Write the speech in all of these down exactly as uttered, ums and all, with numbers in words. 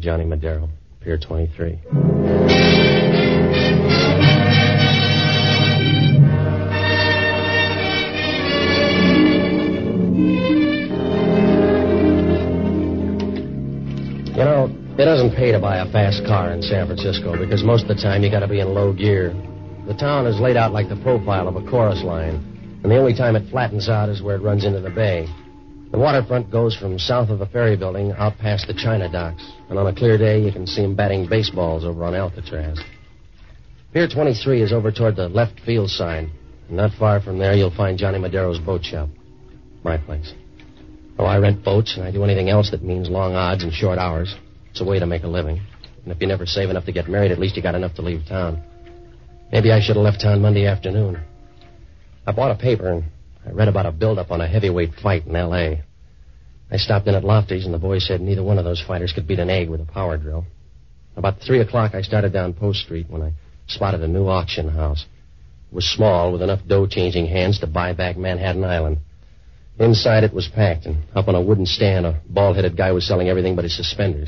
Johnny Madero, Pier twenty-three. You know, it doesn't pay to buy a fast car in San Francisco because most of the time you got to be in low gear. The town is laid out like the profile of a chorus line, and the only time it flattens out is where it runs into the bay. The waterfront goes from south of the ferry building out past the China docks, and on a clear day you can see them batting baseballs over on Alcatraz. Pier twenty-three is over toward the left field side, and not far from there you'll find Johnny Madero's boat shop. My place. Oh, I rent boats, and I do anything else that means long odds and short hours. It's a way to make a living. And if you never save enough to get married, at least you got enough to leave town. Maybe I should have left town Monday afternoon. I bought a paper, and I read about a build-up on a heavyweight fight in L A I stopped in at Lofty's, and the boys said neither one of those fighters could beat an egg with a power drill. About three o'clock, I started down Post Street when I spotted a new auction house. It was small, with enough dough-changing hands to buy back Manhattan Island. Inside it was packed, and up on a wooden stand, a bald-headed guy was selling everything but his suspenders.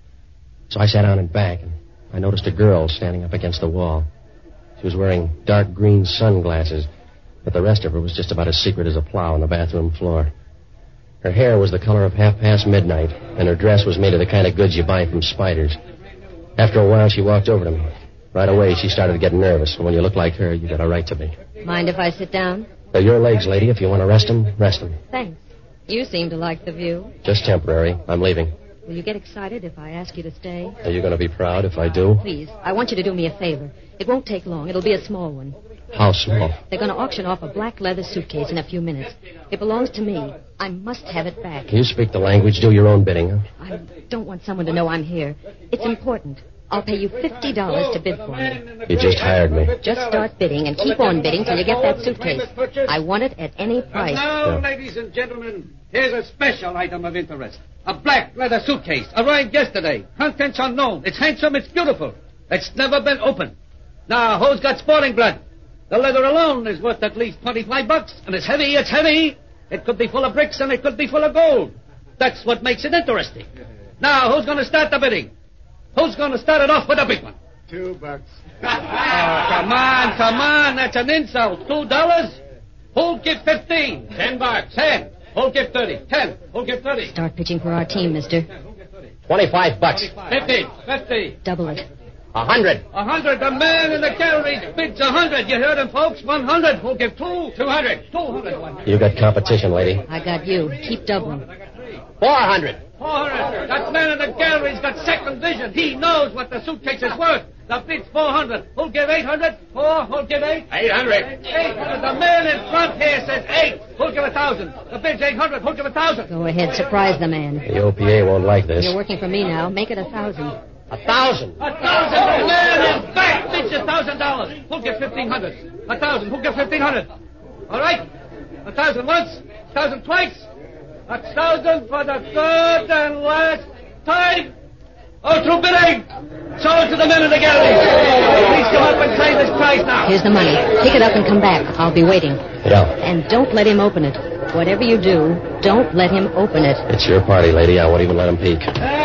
So I sat down in back, and I noticed a girl standing up against the wall. She was wearing dark green sunglasses, but the rest of her was just about as secret as a plow on the bathroom floor. Her hair was the color of half-past midnight, and her dress was made of the kind of goods you buy from Spiders. After a while, she walked over to me. Right away, she started to get nervous, and when you look like her, you got a right to be. Mind if I sit down? They're your legs, lady. If you want to rest them, rest them. Thanks. You seem to like the view. Just temporary. I'm leaving. Will you get excited if I ask you to stay? Are you going to be proud if I do? Please, I want you to do me a favor. It won't take long. It'll be a small one. How small? They're going to auction off a black leather suitcase in a few minutes. It belongs to me. I must have it back. You speak the language. Do your own bidding, huh? I don't want someone to know I'm here. It's important. I'll pay you fifty dollars to bid for me. You just hired me. Just start bidding and keep on bidding till you get that suitcase. I want it at any price. And now, Yeah. ladies and gentlemen, here's a special item of interest. A black leather suitcase arrived yesterday. Contents unknown. It's handsome. It's beautiful. It's never been opened. Now, who's got sporting blood? The leather alone is worth at least twenty-five bucks, and it's heavy. It's heavy. It could be full of bricks, and it could be full of gold. That's what makes it interesting. Now, who's going to start the bidding? Who's going to start it off with a big one? Two bucks. Oh, come on, come on. That's an insult. Two dollars? Who'll give fifteen? Ten bucks. Ten. Who'll give thirty? Ten. Who'll give thirty? Start pitching for our team, mister. Twenty-five bucks. Fifty. Fifty. Double it. A hundred. A hundred. The man in the gallery bids a hundred. You heard him, folks? One hundred. Who'll give two? Two hundred. Two hundred. You got competition, lady. I got you. Keep doubling. Four hundred. Four hundred. That man in the gallery's got second vision. He knows what the suitcase is worth. The bid's four hundred. Who'll give eight hundred? Four. Who'll give eight? Eight hundred. Eight hundred. The man in front here says eight. Who'll give a thousand? The bid's eight hundred. Who'll give a thousand? Go ahead. Surprise the man. The O P A won't like this. You're working for me now. Make it a thousand. A thousand. A thousand. The man in back bids a thousand dollars. Who'll give fifteen hundred? A thousand. Who'll give fifteen hundred? All right. A thousand once. A thousand twice. A thousand for the third and last time. Oh, through bidding. Sold to the men in the gallery. Please come up and claim this price now. Here's the money. Pick it up and come back. I'll be waiting. Yeah. And don't let him open it. Whatever you do, don't let him open it. It's your party, lady. I won't even let him peek.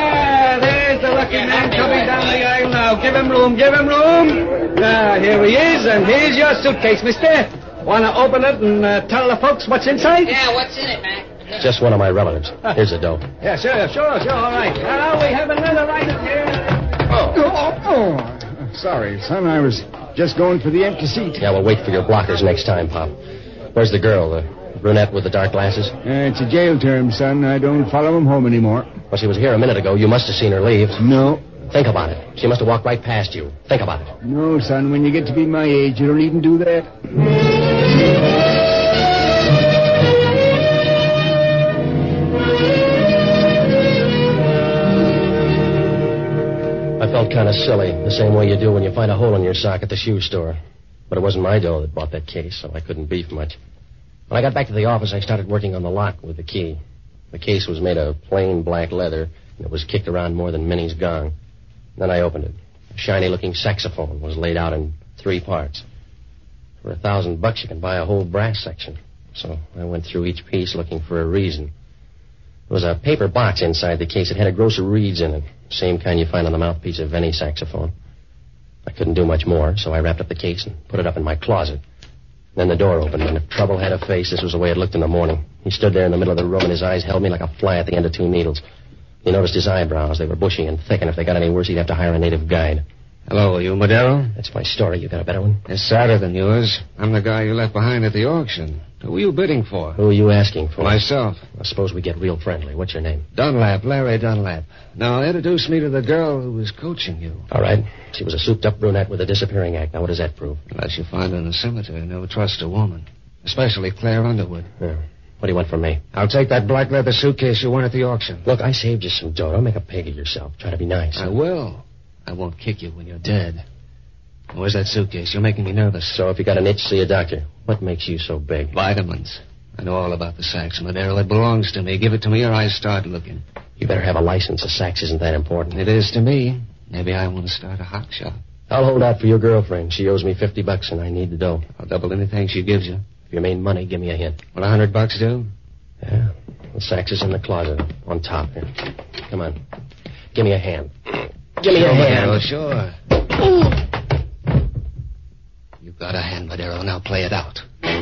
Ah, there's the lucky man coming down the aisle now. Give him room, give him room. Ah, here he is, and here's your suitcase, mister. Want to open it and uh, tell the folks what's inside? Yeah, what's in it, Mac? It's just one of my relatives. Here's the dough. Yeah, sure, sure, sure, all right. Now, we have another item here. Oh, oh, oh. Sorry, son. I was just going for the empty seat. Yeah, we'll wait for your blockers next time, Pop. Where's the girl, the brunette with the dark glasses? Uh, it's a jail term, son. I don't follow him home anymore. Well, she was here a minute ago. You must have seen her leave. No. Think about it. She must have walked right past you. Think about it. No, son. When you get to be my age, you don't even do that. I felt kind of silly, the same way you do when you find a hole in your sock at the shoe store. But it wasn't my dough that bought that case, so I couldn't beef much. When I got back to the office, I started working on the lock with the key. The case was made of plain black leather, and it was kicked around more than Minnie's gong. Then I opened it. A shiny-looking saxophone was laid out in three parts. For a thousand bucks, you can buy a whole brass section. So I went through each piece looking for a reason. There was a paper box inside the case. It had a gross of reeds in it. Same kind you find on the mouthpiece of any saxophone. I couldn't do much more, so I wrapped up the case and put it up in my closet. Then the door opened, and if trouble had a face, this was the way it looked in the morning. He stood there in the middle of the room, and his eyes held me like a fly at the end of two needles. You noticed his eyebrows. They were bushy and thick, and if they got any worse, he'd have to hire a native guide. Hello, are you Madero? That's my story. You got a better one? It's sadder than yours. I'm the guy you left behind at the auction. Who were you bidding for? Who are you asking for? Myself. I suppose we get real friendly. What's your name? Dunlap, Larry Dunlap. Now, introduce me to the girl who was coaching you. All right. She was a souped-up brunette with a disappearing act. Now, what does that prove? Unless you find her in the cemetery, never trust a woman. Especially Claire Underwood. Yeah. What do you want from me? I'll take that black leather suitcase you won at the auction. Look, I saved you some dough. Don't make a pig of yourself. Try to be nice. I will. I won't kick you when you're dead. Where's that suitcase? You're making me nervous. So if you got an itch, see a doctor. What makes you so big? Vitamins. I know all about the sax, Madero. It belongs to me. Give it to me or I start looking. You better have a license. A sax isn't that important. It is to me. Maybe I want to start a hot shop. I'll hold out for your girlfriend. She owes me fifty bucks, and I need the dough. I'll double anything she gives you. If you mean money, give me a hint. Will a hundred bucks do? Yeah. The sax is in the closet on top here. Come on. Give me a hand. Give me sure, a hand. Madero, sure. You've got a hand, Madero. Now play it out.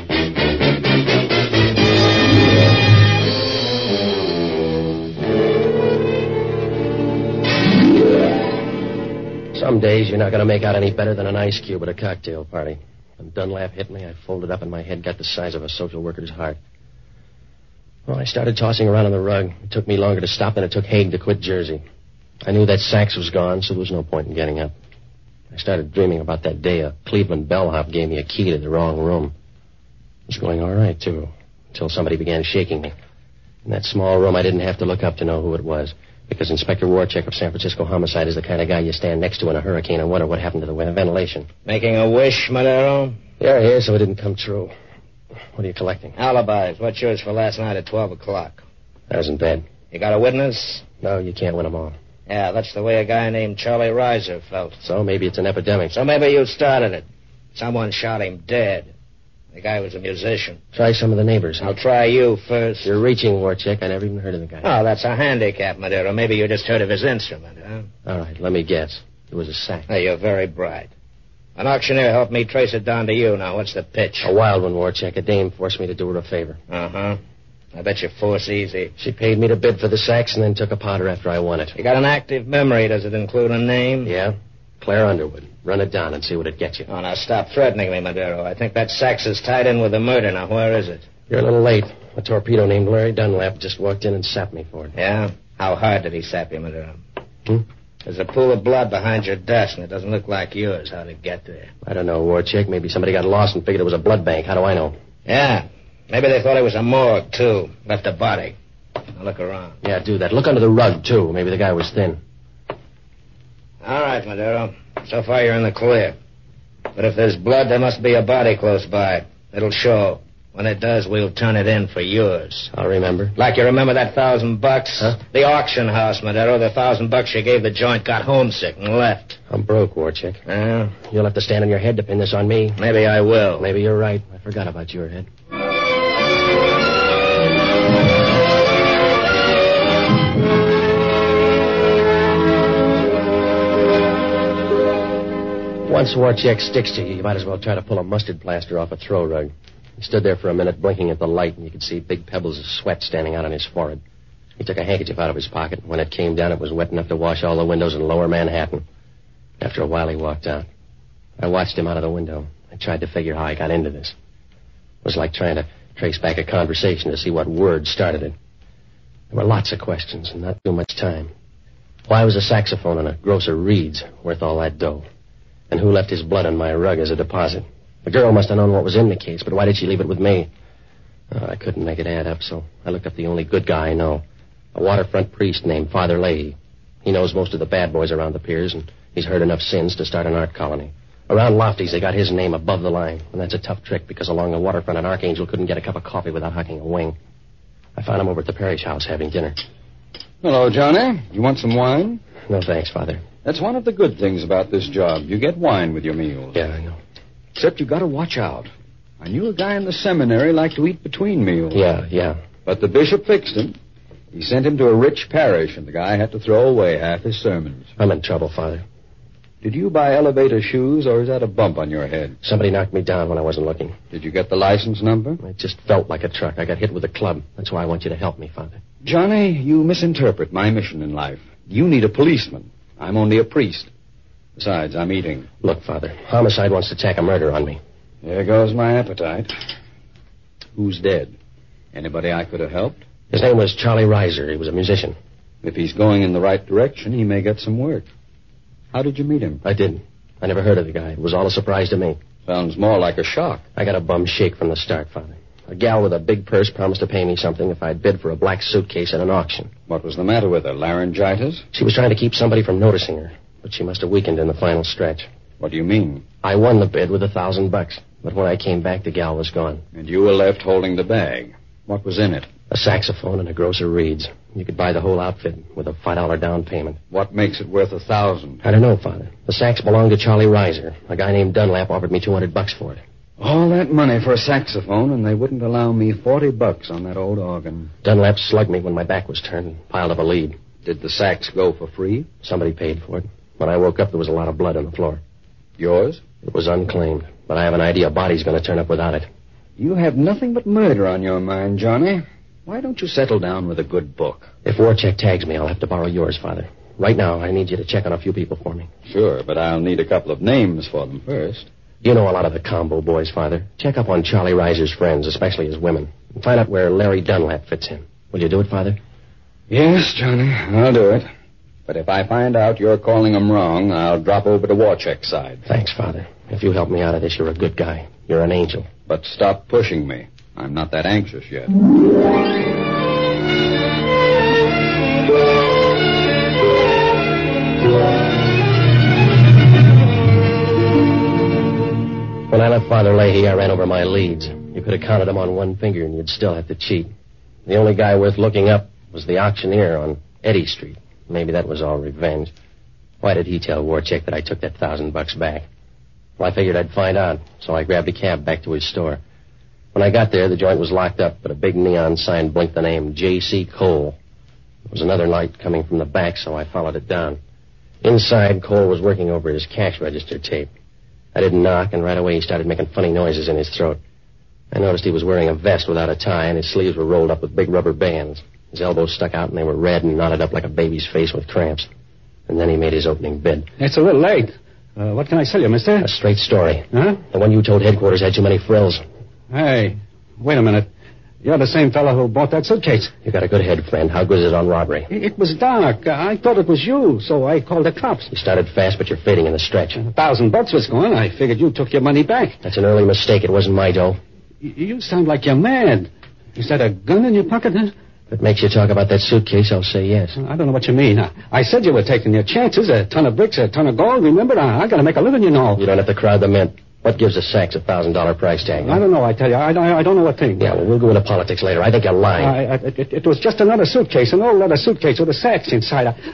Some days you're not going to make out any better than an ice cube at a cocktail party. When Dunlap hit me, I folded up and my head got the size of a social worker's heart. Well, I started tossing around on the rug. It took me longer to stop than it took Haig to quit Jersey. I knew that sax was gone, so there was no point in getting up. I started dreaming about that day a Cleveland bellhop gave me a key to the wrong room. It was going all right, too, until somebody began shaking me. In that small room, I didn't have to look up to know who it was, because Inspector Warchek of San Francisco Homicide is the kind of guy you stand next to in a hurricane and wonder what happened to the ventilation. Making a wish, Madero? Yeah, yeah, so it didn't come true. What are you collecting? Alibis. What's yours for last night at twelve o'clock? That isn't bad. You got a witness? No, you can't win them all. Yeah, that's the way a guy named Charlie Reiser felt. So maybe it's an epidemic. So maybe you started it. Someone shot him dead. The guy was a musician. Try some of the neighbors. Huh? I'll try you first. You're reaching, Warchek. I never even heard of the guy. Oh, that's a handicap, Madero. Maybe you just heard of his instrument, huh? All right, let me guess. It was a sax. Hey, you're very bright. An auctioneer helped me trace it down to you. Now, what's the pitch? A wild one, Warchek. A dame forced me to do her a favor. Uh-huh. I bet you force easy. She paid me to bid for the sax and then took a powder after I won it. You got an active memory. Does it include a name? Yeah. Claire Underwood. Run it down and see what it gets you. Oh, now stop threatening me, Madero. I think that sax is tied in with the murder. Now, where is it? You're a little late. A torpedo named Larry Dunlap just walked in and sapped me for it. Yeah? How hard did he sap you, Madero? Hmm? There's a pool of blood behind your desk, and it doesn't look like yours. How'd it get there? I don't know, Warchek. Maybe somebody got lost and figured it was a blood bank. How do I know? Yeah. Maybe they thought it was a morgue, too. Left a body. Now look around. Yeah, do that. Look under the rug, too. Maybe the guy was thin. All right, Madero. So far, you're in the clear. But if there's blood, there must be a body close by. It'll show. When it does, we'll turn it in for yours. I'll remember. Like you remember that thousand bucks? Huh? The auction house, Madero. The thousand bucks you gave the joint got homesick and left. I'm broke, Warchek. Yeah? You'll have to stand on your head to pin this on me. Maybe I will. Maybe you're right. I forgot about your head. Once Warchek sticks to you, you might as well try to pull a mustard plaster off a throw rug. He stood there for a minute blinking at the light, and you could see big pebbles of sweat standing out on his forehead. He took a handkerchief out of his pocket, and when it came down, it was wet enough to wash all the windows in lower Manhattan. After a while, he walked out. I watched him out of the window. I tried to figure how I got into this. It was like trying to trace back a conversation to see what word started it. There were lots of questions and not too much time. Why was a saxophone on a grocer Reed's worth all that dough? And who left his blood on my rug as a deposit? The girl must have known what was in the case, but why did she leave it with me? Oh, I couldn't make it add up, so I looked up the only good guy I know, a waterfront priest named Father Leahy. He knows most of the bad boys around the piers, and he's heard enough sins to start an art colony. Around Lofty's, they got his name above the line, and that's a tough trick because along the waterfront, an archangel couldn't get a cup of coffee without hucking a wing. I found him over at the parish house having dinner. Hello, Johnny. You want some wine? No, thanks, Father. That's one of the good things about this job. You get wine with your meals. Yeah, I know. Except you got to watch out. I knew a guy in the seminary liked to eat between meals. Yeah, yeah. But the bishop fixed him. He sent him to a rich parish, and the guy had to throw away half his sermons. I'm in trouble, Father. Did you buy elevator shoes, or is that a bump on your head? Somebody knocked me down when I wasn't looking. Did you get the license number? It just felt like a truck. I got hit with a club. That's why I want you to help me, Father. Johnny, you misinterpret my mission in life. You need a policeman. I'm only a priest. Besides, I'm eating. Look, Father, homicide wants to tack a murder on me. There goes my appetite. Who's dead? Anybody I could have helped? His name was Charlie Reiser. He was a musician. If he's going in the right direction, he may get some work. How did you meet him? I didn't. I never heard of the guy. It was all a surprise to me. Sounds more like a shock. I got a bum shake from the start, Father. A gal with a big purse promised to pay me something if I'd bid for a black suitcase at an auction. What was the matter with her? Laryngitis? She was trying to keep somebody from noticing her, but she must have weakened in the final stretch. What do you mean? I won the bid with a thousand bucks, but when I came back, the gal was gone. And you were left holding the bag. What was in it? A saxophone and a gross of reeds. You could buy the whole outfit with a five dollar down payment. What makes it worth a thousand? I don't know, Father. The sax belonged to Charlie Reiser. A guy named Dunlap offered me two hundred bucks for it. All that money for a saxophone, and they wouldn't allow me forty bucks on that old organ. Dunlap slugged me when my back was turned and piled up a lead. Did the sax go for free? Somebody paid for it. When I woke up, there was a lot of blood on the floor. Yours? It was unclaimed, but I have an idea a body's going to turn up without it. You have nothing but murder on your mind, Johnny. Why don't you settle down with a good book? If Warcheck tags me, I'll have to borrow yours, Father. Right now, I need you to check on a few people for me. Sure, but I'll need a couple of names for them first. You know a lot of the combo boys, Father. Check up on Charlie Reiser's friends, especially his women, and find out where Larry Dunlap fits in. Will you do it, Father? Yes, Johnny, I'll do it. But if I find out you're calling them wrong, I'll drop over to Warcheck's side. Thanks, Father. If you help me out of this, you're a good guy. You're an angel. But stop pushing me. I'm not that anxious yet. When I left Father Leahy, I ran over my leads. You could have counted them on one finger, and you'd still have to cheat. The only guy worth looking up was the auctioneer on Eddy Street. Maybe that was all revenge. Why did he tell Warcheck that I took that thousand bucks back? Well, I figured I'd find out, so I grabbed a cab back to his store. When I got there, the joint was locked up, but a big neon sign blinked the name J C. Cole. There was another light coming from the back, so I followed it down. Inside, Cole was working over his cash register tape. I didn't knock, and right away he started making funny noises in his throat. I noticed he was wearing a vest without a tie, and his sleeves were rolled up with big rubber bands. His elbows stuck out, and they were red and knotted up like a baby's face with cramps. And then he made his opening bid. It's a little late. Uh, what can I sell you, mister? A straight story. Huh? The one you told headquarters had too many frills. Hey, wait a minute. You're the same fellow who bought that suitcase. You got a good head, friend. How good is it on robbery? It was dark. I thought it was you, so I called the cops. You started fast, but you're fading in the stretch. A thousand bucks was gone. I figured you took your money back. That's an early mistake. It wasn't my dough. Y- you sound like you're mad. Is that a gun in your pocket, huh? If it makes you talk about that suitcase, I'll say yes. I don't know what you mean. I, I said you were taking your chances. A ton of bricks, a ton of gold. Remember, I, I got to make a living, you know. You don't have to crowd the mint. What gives a sax a thousand dollar price tag? Huh? I don't know, I tell you. I, I, I don't know a thing. Yeah, well, we'll go into politics later. I think you're lying. I, I, it, it was just another suitcase, an old leather suitcase with a sax inside. I,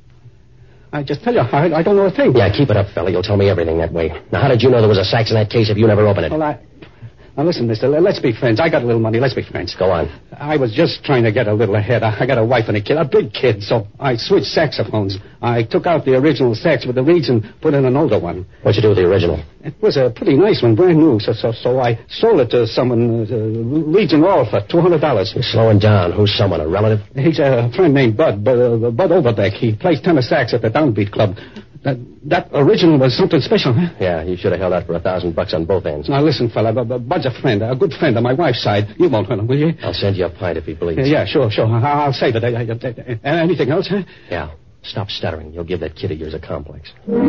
I just tell you, I, I don't know a thing. Yeah, keep it up, fella. You'll tell me everything that way. Now, how did you know there was a sax in that case if you never opened it? Well, I... Now, listen, mister, let's be friends. I got a little money. Let's be friends. Go on. I was just trying to get a little ahead. I, I got a wife and a kid, a big kid, so I switched saxophones. I took out the original sax with the reeds and put in an older one. What'd you do with the original? It was a pretty nice one, brand new, so so, so I sold it to someone, uh, Leeds and All, for two hundred dollars. You're slowing down. Who's someone, a relative? He's a friend named Bud, Bud, uh, Bud Overbeck. He plays tenor sax at the Downbeat Club. That, that original was something special, huh? Yeah, you should have held out for a thousand bucks on both ends. Now, listen, fella, Bud's a friend, a good friend on my wife's side. You won't hurt him, will you? I'll send you a pint if he bleeds. Yeah, yeah, sure, sure. I'll save it. I, I, I, anything else, huh? Yeah. Stop stuttering. You'll give that kid of yours a complex.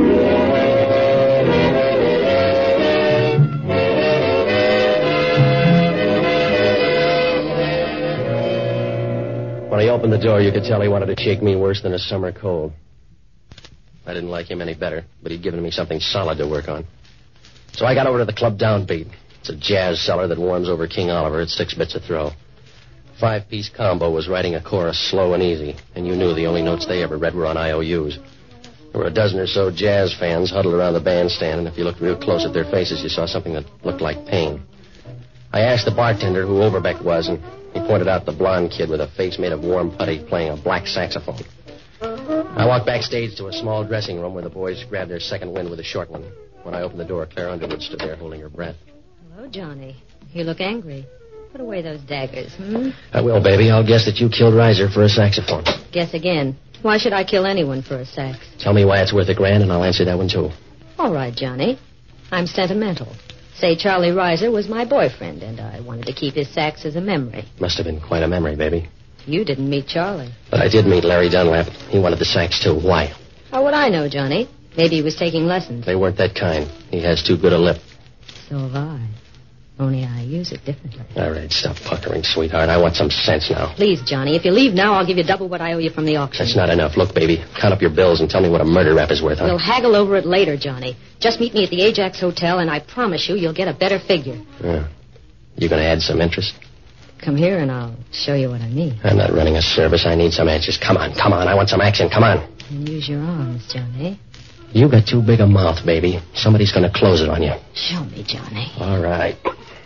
When he opened the door, you could tell he wanted to shake me worse than a summer cold. I didn't like him any better, but he'd given me something solid to work on. So I got over to the club Downbeat. It's a jazz cellar that warms over King Oliver at six bits a throw. Five-piece combo was writing a chorus slow and easy, and you knew the only notes they ever read were on I O Us. There were a dozen or so jazz fans huddled around the bandstand, and if you looked real close at their faces, you saw something that looked like pain. I asked the bartender who Overbeck was, and he pointed out the blonde kid with a face made of warm putty playing a black saxophone. I walked backstage to a small dressing room where the boys grabbed their second wind with a short one. When I opened the door, Claire Underwood stood there holding her breath. Hello, Johnny. You look angry. Put away those daggers, hmm? I will, baby. I'll guess that you killed Reiser for a saxophone. Guess again. Why should I kill anyone for a sax? Tell me why it's worth a grand, and I'll answer that one, too. All right, Johnny. I'm sentimental. Say Charlie Reiser was my boyfriend, and I wanted to keep his sax as a memory. Must have been quite a memory, baby. You didn't meet Charlie. But I did meet Larry Dunlap. He wanted the sax, too. Why? How would I know, Johnny? Maybe he was taking lessons. They weren't that kind. He has too good a lip. So have I. Only I use it differently. All right, stop puckering, sweetheart. I want some sense now. Please, Johnny, if you leave now, I'll give you double what I owe you from the auction. That's not enough. Look, baby, count up your bills and tell me what a murder rap is worth, huh? We'll haggle over it later, Johnny. Just meet me at the Ajax Hotel, and I promise you you'll get a better figure. Yeah. You going to add some interest? Come here, and I'll show you what I mean. I'm not running a service. I need some answers. Come on, come on. I want some action. Come on. And use your arms, Johnny. You got too big a mouth, baby. Somebody's going to close it on you. Show me, Johnny. All right.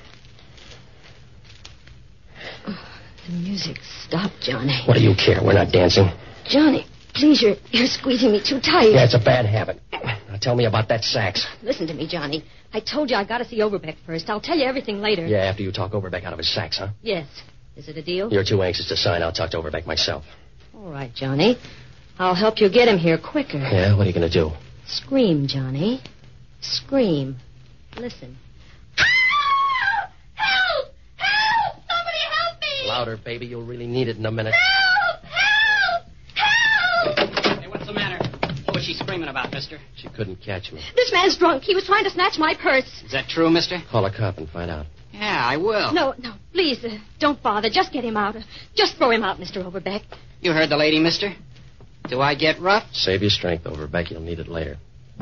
The music stopped, Johnny. What do you care? We're not dancing. Johnny, please, you're, you're squeezing me too tight. Yeah, it's a bad habit. Now tell me about that sax. Listen to me, Johnny. I told you I got to see Overbeck first. I'll tell you everything later. Yeah, after you talk Overbeck out of his sax, huh? Yes. Is it a deal? You're too anxious to sign. I'll talk to Overbeck myself. All right, Johnny. I'll help you get him here quicker. Yeah, what are you going to do? Scream, Johnny. Scream. Listen. Louder, baby. You'll really need it in a minute. Help! Help! Help! Hey, what's the matter? What was she screaming about, mister? She couldn't catch me. This man's drunk. He was trying to snatch my purse. Is that true, mister? Call a cop and find out. Yeah, I will. No, no, please, uh, don't bother. Just get him out. Uh, just throw him out, Mister Overbeck. You heard the lady, mister. Do I get rough? Save your strength, Overbeck. You'll need it later.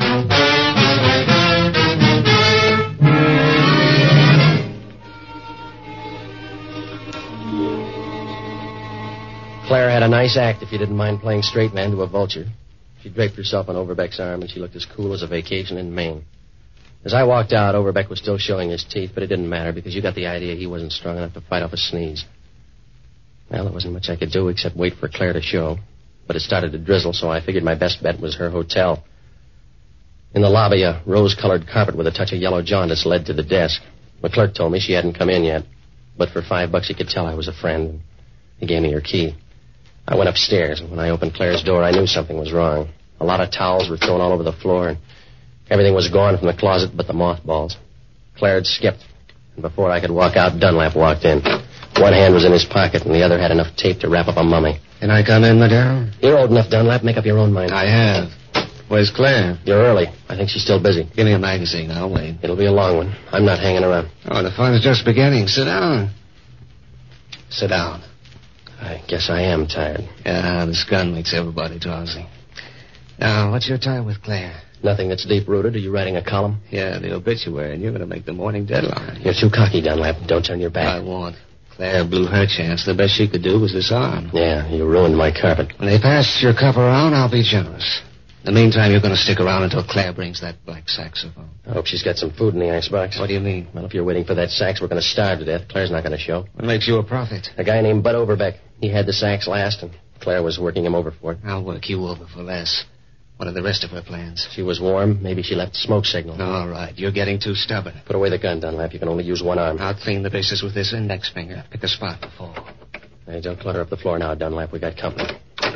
Claire had a nice act, if you didn't mind playing straight man to a vulture. She draped herself on Overbeck's arm, and she looked as cool as a vacation in Maine. As I walked out, Overbeck was still showing his teeth, but it didn't matter because you got the idea he wasn't strong enough to fight off a sneeze. Well, there wasn't much I could do except wait for Claire to show. But it started to drizzle, so I figured my best bet was her hotel. In the lobby, a rose-colored carpet with a touch of yellow jaundice led to the desk. The clerk told me she hadn't come in yet, but for five bucks he could tell I was a friend. He gave me her key. I went upstairs, and when I opened Claire's door, I knew something was wrong. A lot of towels were thrown all over the floor, and everything was gone from the closet but the mothballs. Claire had skipped, and before I could walk out, Dunlap walked in. One hand was in his pocket, and the other had enough tape to wrap up a mummy. Can I come in, Madero? You're old enough, Dunlap. Make up your own mind. I have. Where's Claire? You're early. I think she's still busy. Give me a magazine. I'll wait. It'll be a long one. I'm not hanging around. Oh, the fun's just beginning. Sit down. Sit down. I guess I am tired. Yeah, this gun makes everybody drowsy. Now, what's your tie with Claire? Nothing that's deep-rooted. Are you writing a column? Yeah, the obituary, and you're going to make the morning deadline. You're too cocky, Dunlap. Don't turn your back. I won't. Claire blew her chance. The best she could do was disarm. Yeah, you ruined my carpet. When they pass your cup around, I'll be generous. In the meantime, you're going to stick around until Claire brings that black saxophone. I hope she's got some food in the icebox. What do you mean? Well, if you're waiting for that sax, we're going to starve to death. Claire's not going to show. What makes you a prophet? A guy named Bud Overbeck. He had the sax last, and Claire was working him over for it. I'll work you over for less. What are the rest of her plans? She was warm. Maybe she left a smoke signal. All right. You're getting too stubborn. Put away the gun, Dunlap. You can only use one arm. I'll clean the bases with this index finger. Pick a spot to fall. Hey, don't clutter up the floor now, Dunlap. We got company.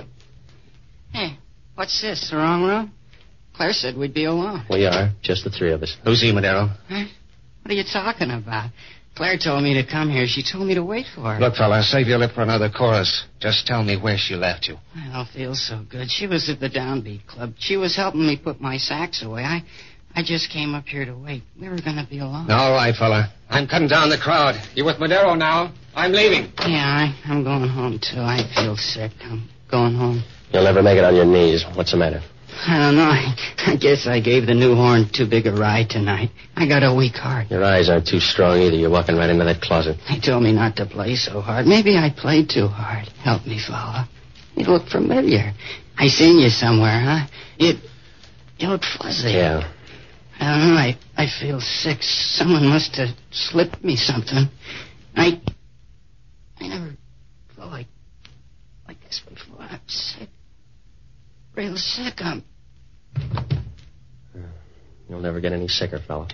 Hey, what's this, the wrong room? Claire said we'd be alone. We are. Just the three of us. Who's he, Madero? Huh? What are you talking about? Claire told me to come here. She told me to wait for her. Look, fella, save your lip for another chorus. Just tell me where she left you. I don't feel so good. She was at the Downbeat Club. She was helping me put my sax away. I I just came up here to wait. We were going to be alone. All right, fella. I'm cutting down the crowd. You with Madero now? I'm leaving. Yeah, I, I'm going home, too. I feel sick. I'm going home. You'll never make it on your knees. What's the matter? I don't know. I, I guess I gave the new horn too big a ride tonight. I got a weak heart. Your eyes aren't too strong either. You're walking right into that closet. They told me not to play so hard. Maybe I played too hard. Help me, fella. You look familiar. I seen you somewhere, huh? You, you look fuzzy. Yeah. I don't know. I, I feel sick. Someone must have slipped me something. I... I never felt like... like this before. I'm sick. Real sick. I'm... You'll never get any sicker, fella.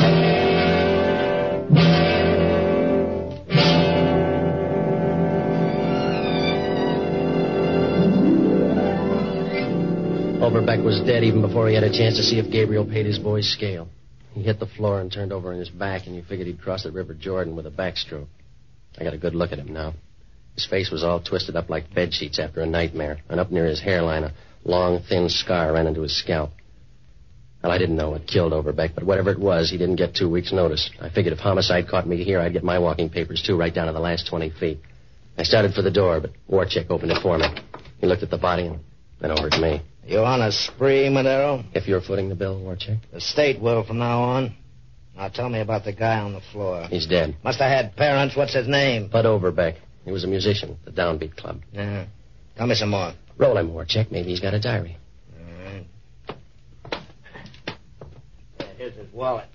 Overbeck was dead even before he had a chance to see if Gabriel paid his boy's scale. He hit the floor and turned over on his back, and you figured he'd cross the River Jordan with a backstroke. I got a good look at him now. His face was all twisted up like bed sheets after a nightmare, and up near his hairline, a long, thin scar ran into his scalp. Well, I didn't know what killed Overbeck, but whatever it was, he didn't get two weeks' notice. I figured if homicide caught me here, I'd get my walking papers, too, right down to the last twenty feet. I started for the door, but Warchick opened it for me. He looked at the body and then over at me. You on a spree, Madero? If you're footing the bill, Warchick? The state will from now on. Now tell me about the guy on the floor. He's dead. Must have had parents. What's his name? Bud Overbeck. He was a musician at the Downbeat Club. Yeah. Tell me some more. Roll him, Warchick. Maybe he's got a diary. All right. Yeah, here's his wallet.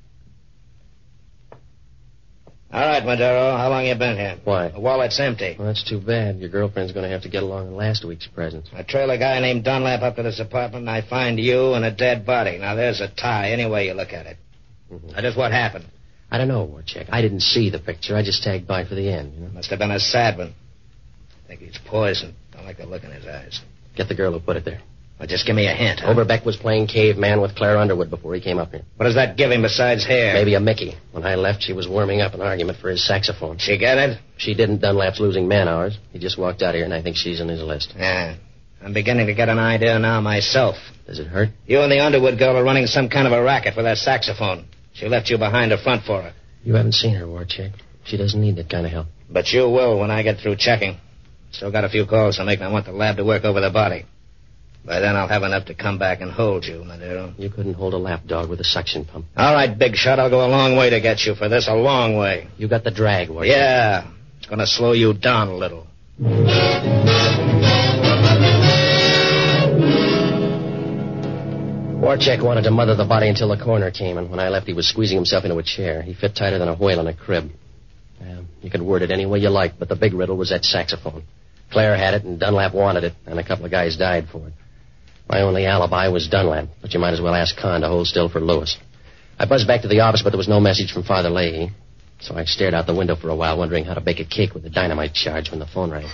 All right, Madero. How long you been here? Why? The wallet's empty. Well, that's too bad. Your girlfriend's going to have to get along in last week's presents. I trail a guy named Dunlap up to this apartment, and I find you and a dead body. Now, there's a tie, any way you look at it. Mm-hmm. Now, just what happened? I don't know, Warchick. I didn't see the picture. I just tagged by for the end, you know? Must have been a sad one. I think he's poisoned. Don't like the look in his eyes. Get the girl who put it there. Well, just give me a hint. Huh? Overbeck was playing caveman with Claire Underwood before he came up here. What does that give him besides hair? Maybe a Mickey. When I left, she was warming up an argument for his saxophone. She get it? She didn't. Dunlap's losing man hours. He just walked out here, and I think she's on his list. Yeah. I'm beginning to get an idea now myself. Does it hurt? You and the Underwood girl are running some kind of a racket with that saxophone. She left you behind her front for her. You haven't seen her, Warchick. She doesn't need that kind of help. But you will when I get through checking. Still got a few calls to make, and I want the lab to work over the body. By then, I'll have enough to come back and hold you, Madero. You couldn't hold a lapdog with a suction pump. All right, big shot. I'll go a long way to get you for this. A long way. You got the drag, Warchick. Yeah. It's going to slow you down a little. Warchick wanted to mother the body until the coroner came, and when I left, he was squeezing himself into a chair. He fit tighter than a whale in a crib. Yeah, you could word it any way you liked, but the big riddle was that saxophone. Claire had it, and Dunlap wanted it, and a couple of guys died for it. My only alibi was Dunlap, but you might as well ask Kahn to hold still for Lewis. I buzzed back to the office, but there was no message from Father Leahy, so I stared out the window for a while, wondering how to bake a cake with a dynamite charge when the phone rang.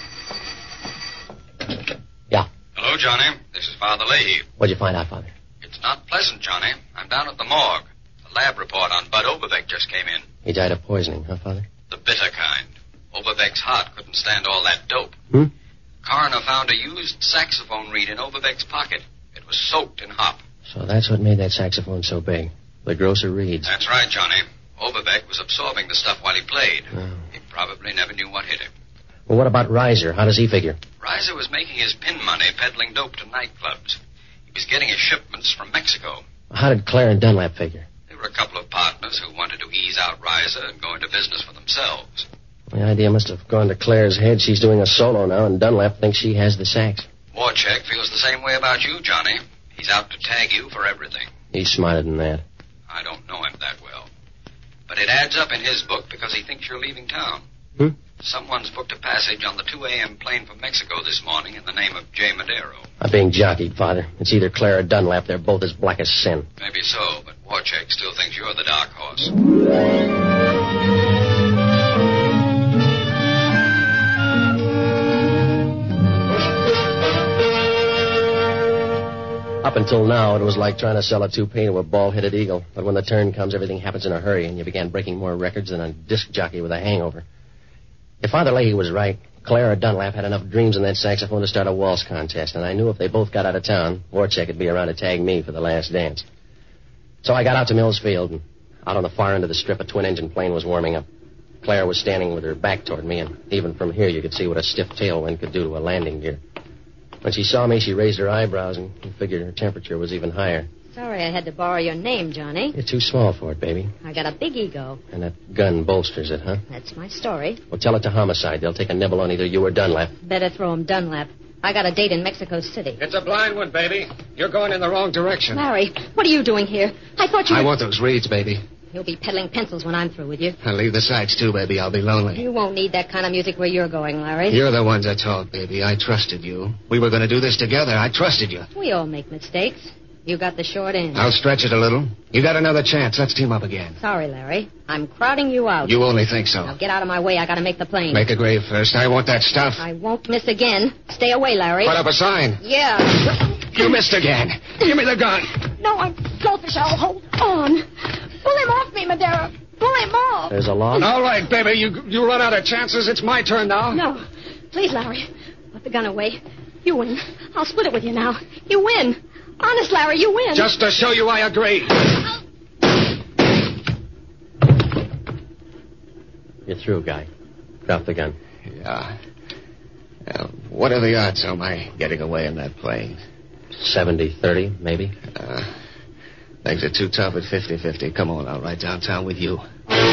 Yeah. Hello, Johnny. This is Father Leahy. What'd you find out, Father? It's not pleasant, Johnny. I'm down at the morgue. The lab report on Bud Overbeck just came in. He died of poisoning, huh, Father? The bitter kind. Overbeck's heart couldn't stand all that dope. Hmm? Coroner found a used saxophone reed in Overbeck's pocket. It was soaked in hop. So that's what made that saxophone so big. The grosser reeds. That's right, Johnny. Overbeck was absorbing the stuff while he played. Oh. He probably never knew what hit him. Well, what about Reiser? How does he figure? Reiser was making his pin money peddling dope to nightclubs. He was getting his shipments from Mexico. How did Claire and Dunlap figure? They were a couple of partners who wanted to ease out Reiser and go into business for themselves. The idea must have gone to Claire's head. She's doing a solo now, and Dunlap thinks she has the sax. Warchick feels the same way about you, Johnny. He's out to tag you for everything. He's smarter than that. I don't know him that well. But it adds up in his book because he thinks you're leaving town. Hmm? Someone's booked a passage on the two a.m. plane from Mexico this morning in the name of Jay Madero. I'm being jockeyed, Father. It's either Claire or Dunlap. They're both as black as sin. Maybe so, but Warchick still thinks you're the dark horse. Up until now, it was like trying to sell a toupee to a bald-headed eagle. But when the turn comes, everything happens in a hurry, and you began breaking more records than a disc jockey with a hangover. If Father Leahy was right, Claire or Dunlap had enough dreams in that saxophone to start a waltz contest, and I knew if they both got out of town, Warchick would be around to tag me for the last dance. So I got out to Mills Field, and out on the far end of the strip, a twin-engine plane was warming up. Claire was standing with her back toward me, and even from here you could see what a stiff tailwind could do to a landing gear. When she saw me, she raised her eyebrows, and you figured her temperature was even higher. Sorry I had to borrow your name, Johnny. You're too small for it, baby. I got a big ego. And that gun bolsters it, huh? That's my story. Well, tell it to Homicide. They'll take a nibble on either you or Dunlap. Better throw him Dunlap. I got a date in Mexico City. It's a blind one, baby. You're going in the wrong direction. Larry, what are you doing here? I thought you I were... want those reeds, baby. You'll be peddling pencils when I'm through with you. I'll leave the sights, too, baby. I'll be lonely. You won't need that kind of music where you're going, Larry. You're the ones that talk, baby. I trusted you. We were going to do this together. I trusted you. We all make mistakes. You got the short end. I'll stretch it a little. You got another chance. Let's team up again. Sorry, Larry. I'm crowding you out. You only think so. Now get out of my way. I got to make the plane. Make a grave first. I want that stuff. I won't miss again. Stay away, Larry. Put up a sign. Yeah. You missed again. Give me the gun. No, I'm selfish. I'll hold on. Pull him off me, Madero. Pull him off. There's a log. All right, baby. You you run out of chances. It's my turn now. No. Please, Larry. Put the gun away. You win. I'll split it with you now. You win. Honest, Larry, you win. Just to show you I agree. You're through, guy. Drop the gun. Yeah. Uh, what are the odds of my getting away in that plane? seventy thirty, maybe. Uh, things are too tough at fifty-fifty. Come on, I'll ride downtown with you.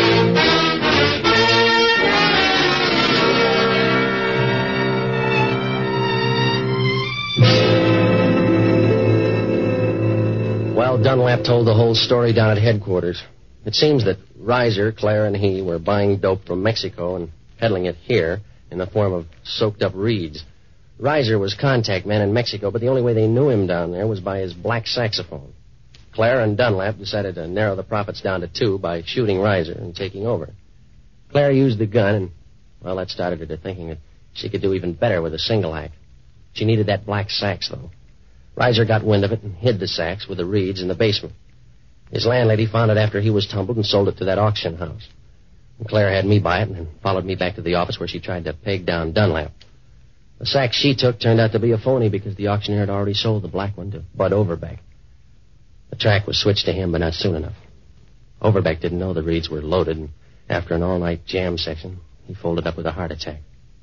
Well, Dunlap told the whole story down at headquarters. It seems that Reiser, Claire, and he were buying dope from Mexico and peddling it here in the form of soaked-up reeds. Reiser was contact man in Mexico, but the only way they knew him down there was by his black saxophone. Claire and Dunlap decided to narrow the profits down to two by shooting Reiser and taking over. Claire used the gun, and, well, that started her to thinking that she could do even better with a single act. She needed that black sax, though. Reiser got wind of it and hid the sax with the reeds in the basement. His landlady found it after he was tumbled and sold it to that auction house. And Claire had me buy it and then followed me back to the office where she tried to peg down Dunlap. The sax she took turned out to be a phony because the auctioneer had already sold the black one to Bud Overbeck. The track was switched to him, but not soon enough. Overbeck didn't know the reeds were loaded, and after an all-night jam session, he folded up with a heart attack.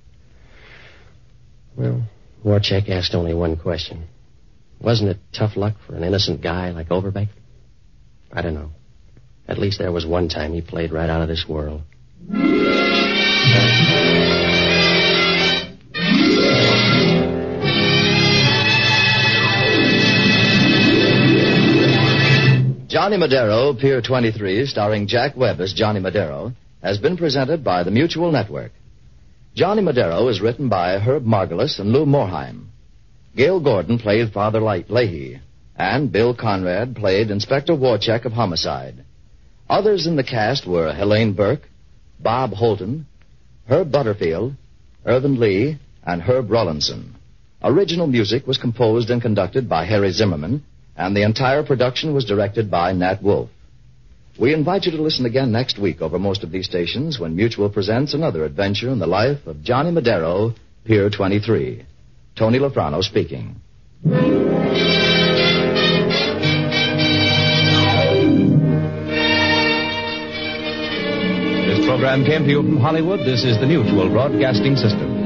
Well, Warchek asked only one question. Wasn't it tough luck for an innocent guy like Overbeck? I don't know. At least there was one time he played right out of this world. Johnny Madero, Pier twenty-three, starring Jack Webb as Johnny Madero, has been presented by the Mutual Network. Johnny Madero is written by Herb Margolis and Lou Morheim. Gail Gordon played Father Leahy, and Bill Conrad played Inspector Warchek of Homicide. Others in the cast were Helene Burke, Bob Holton, Herb Butterfield, Irvin Lee, and Herb Rollinson. Original music was composed and conducted by Harry Zimmerman, and the entire production was directed by Nat Wolff. We invite you to listen again next week over most of these stations when Mutual presents another adventure in the life of Johnny Madero, Pier twenty-three. Tony Lafrano speaking. This program came to you from Hollywood. This is the Mutual Broadcasting System.